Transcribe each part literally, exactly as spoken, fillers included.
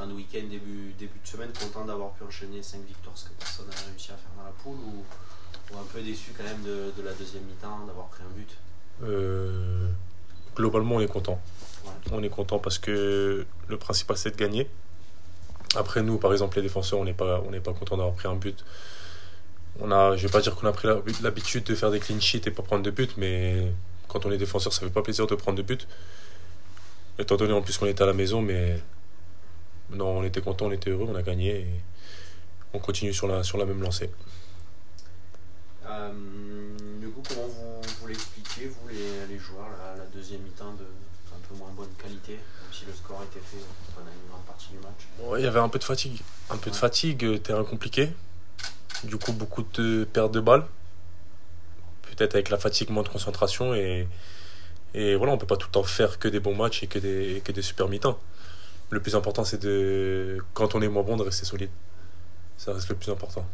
fin de week-end, début, début de semaine, content d'avoir pu enchaîner cinq victoires, ce que personne n'a réussi à faire dans la poule, ou, ou un peu déçu quand même de, de la deuxième mi-temps, d'avoir pris un but? Euh, Globalement, on est content. Ouais. On est content parce que le principal, c'est de gagner. Après, nous, par exemple, les défenseurs, on n'est pas, on n'est pas content d'avoir pris un but. On a, je vais pas dire qu'on a pris l'habitude de faire des clean sheets et pas prendre de but, mais quand on est défenseur, ça fait pas plaisir de prendre de but. Étant donné en plus qu'on était à la maison, mais non, on était content, on était heureux, on a gagné et on continue sur la, sur la même lancée. Euh, du coup, comment vous, vous l'expliquez, vous les, les joueurs, la, la deuxième mi-temps de un peu moins bonne qualité, même si le score était fait pendant une grande partie du match? Ouais, il y avait un peu de fatigue, un peu de Ouais. fatigue, terrain compliqué. Du coup, beaucoup de pertes de balles. Peut-être avec la fatigue, moins de concentration. Et, et voilà, on ne peut pas tout le temps faire que des bons matchs et que des, et que des super mi-temps. Le plus important, c'est de, quand on est moins bon, de rester solide. Ça reste le plus important.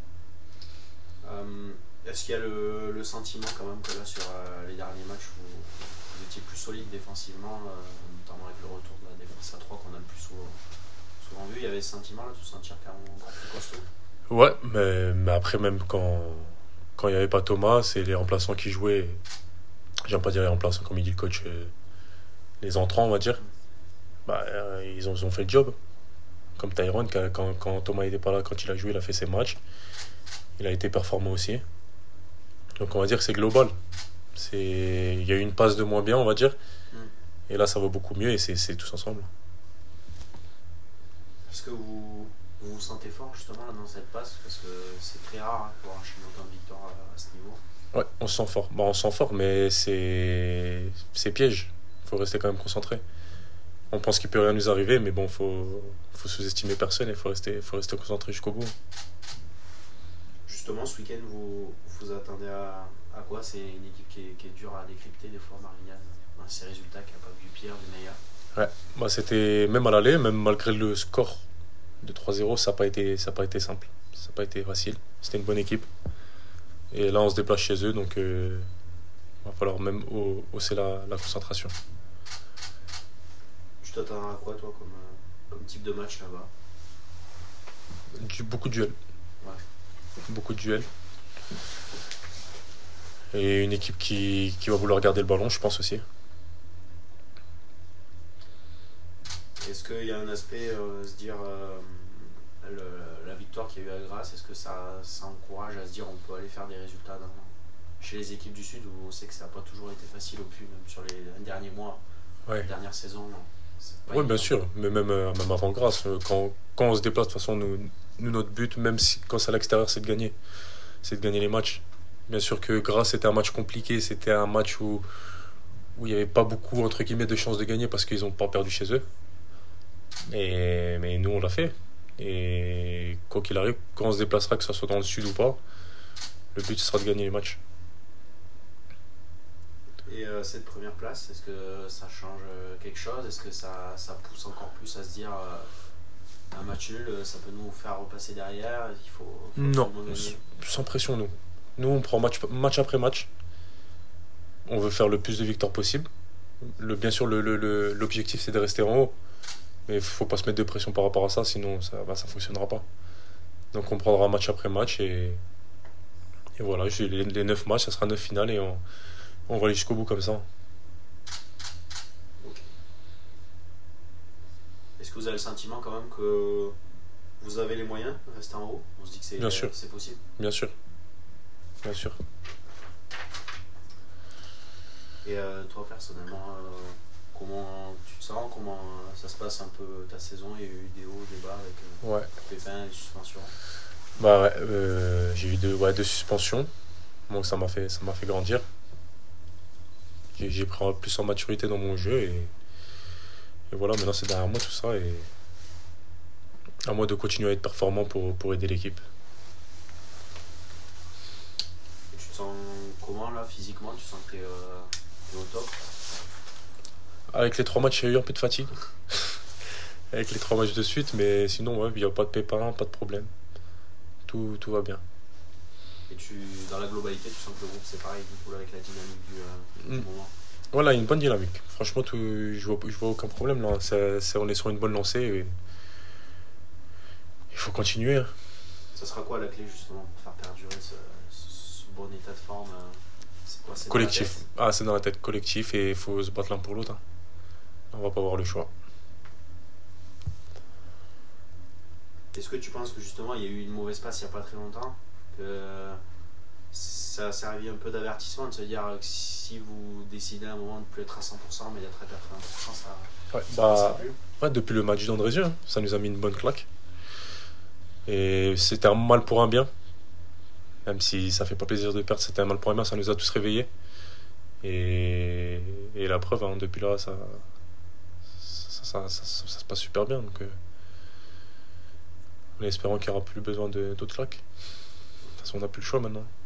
Euh, Est-ce qu'il y a le, le sentiment quand même que là, sur euh, les derniers matchs, vous, vous étiez plus solide défensivement, euh, notamment avec le retour de la défense à trois qu'on a le plus souvent, souvent vu? Il y avait ce sentiment-là, de se sentir quand même encore plus costaud? Ouais, mais, mais après, même quand quand il n'y avait pas Thomas, c'est les remplaçants qui jouaient. J'aime pas dire les remplaçants, comme il dit le coach, euh, les entrants, on va dire. Bah, euh, ils, ont, ils ont fait le job. Comme Tyrone, quand, quand Thomas n'était pas là, quand il a joué, il a fait ses matchs. Il a été performant aussi. Donc on va dire que c'est global. C'est... Il y a eu une passe de moins bien, on va dire. Mm. Et là, ça va beaucoup mieux et c'est, c'est tous ensemble. Est-ce que vous, vous vous sentez fort justement là, dans cette passe? Parce que c'est très rare hein, pour enchaîner autant de victoires à, à ce niveau. Ouais, on se sent fort. Bon, on se sent fort, mais c'est, c'est piège. Il faut rester quand même concentré. On pense qu'il peut rien nous arriver, mais bon, faut, faut sous-estimer personne et faut rester, faut rester concentré jusqu'au bout. Justement, ce week-end, vous vous attendez à, à quoi? C'est une équipe qui est, qui est dure à décrypter des fois, Marignane, dans ses résultats, qui n'a pas vu pire, du meilleur. Ouais, bah c'était même à l'aller, même malgré le score de trois zéro, ça n'a pas été, ça a pas été simple. Ça n'a pas été facile. C'était une bonne équipe. Et là, on se déplace chez eux, donc il euh, va falloir même hausser hausser la, la concentration. Tu t'attends à quoi, toi, comme, euh, comme type de match là-bas? Du, beaucoup de duels. Ouais. Beaucoup de duels. Et une équipe qui, qui va vouloir garder le ballon, je pense aussi. Est-ce qu'il y a un aspect, euh, se dire, euh, le- la victoire qu'il y a eu à Grasse, est-ce que ça, ça encourage à se dire on peut aller faire des résultats dans, chez les équipes du Sud où on sait que ça n'a pas toujours été facile au plus, même sur les derniers mois, Ouais. les dernières saisons? Oui, bien sûr, mais même, euh, même avant Grasse, euh, quand, quand on se déplace, de toute façon, nous, nous, notre but, même si, quand c'est à l'extérieur, c'est de gagner. C'est de gagner les matchs. Bien sûr que Grasse, c'était un match compliqué, c'était un match où où il n'y avait pas beaucoup, entre guillemets, de chances de gagner parce qu'ils n'ont pas perdu chez eux. Et, mais nous, on l'a fait. Et quoi qu'il arrive, quand on se déplacera, que ce soit dans le sud ou pas, le but, ce sera de gagner les matchs. Et euh, cette première place, est-ce que ça change euh, quelque chose? Est-ce que ça, ça pousse encore plus à se dire euh, un match nul, euh, ça peut nous faire repasser derrière? Il faut, faut Non, absolument gagner. sans pression, nous. Nous, on prend match, match après match. On veut faire le plus de victoires possible. Le, bien sûr, le, le, le- l'objectif, c'est de rester en haut. Mais il ne faut pas se mettre de pression par rapport à ça, sinon ça ne fonctionnera pas. Donc on prendra match après match et, et voilà, j'ai les, les neuf matchs, ça sera neuf finales et on, on va aller jusqu'au bout comme ça. Ok. Est-ce que vous avez le sentiment quand même que vous avez les moyens de rester en haut? On se dit que c'est, Bien sûr. c'est possible. Bien sûr. Bien sûr. Et euh, toi personnellement, euh, comment tu te sens? Comment euh, ça se passe un peu ta saison? Il y a eu des hauts, des bas avec euh, Ouais. pépins et suspensions. Bah ouais, euh, j'ai eu deux, ouais, deux suspensions. Donc ça m'a fait, ça m'a fait grandir. J'ai, j'ai pris plus en maturité dans mon jeu et, et voilà, maintenant c'est derrière moi tout ça et à moi de continuer à être performant pour, pour aider l'équipe. Et tu te sens comment là physiquement? Tu sens que t'es, euh, t'es au top? Avec les trois matchs, il y a eu un peu de fatigue. Avec les trois matchs de suite, mais sinon, ouais, il n'y a pas de pépins, pas de problème. Tout, tout va bien. Et tu, dans la globalité, tu sens que le groupe c'est pareil du coup là, avec la dynamique du, euh, du Mm. moment? Voilà, une bonne dynamique. Franchement, tout, je vois, je vois aucun problème là. C'est, c'est- on est sur une bonne lancée et, Il faut continuer. Hein. Ça sera quoi la clé justement pour faire perdurer ce, ce bon état de forme? C'est quoi? C'est Collectif. Ah, c'est dans la tête, collectif, et il faut se battre l'un pour l'autre. Hein. On va pas avoir le choix. Est-ce que tu penses que justement il y a eu une mauvaise passe il n'y a pas très longtemps, que ça a servi un peu d'avertissement de se dire que si vous décidez à un moment de ne plus être à cent pour cent mais d'être à quatre-vingts pour cent, ça, Ouais, ça bah, passera plus? ouais, depuis le match d'Andrézieux, hein, ça nous a mis une bonne claque. Et c'était un mal pour un bien. Même si ça fait pas plaisir de perdre, c'était un mal pour un bien, ça nous a tous réveillés. Et, et la preuve, hein, depuis là, ça ça, ça, ça, ça, ça se passe super bien. Donc, euh, en espérant qu'il n'y aura plus besoin de, d'autres claques. De toute façon, on n'a plus le choix maintenant.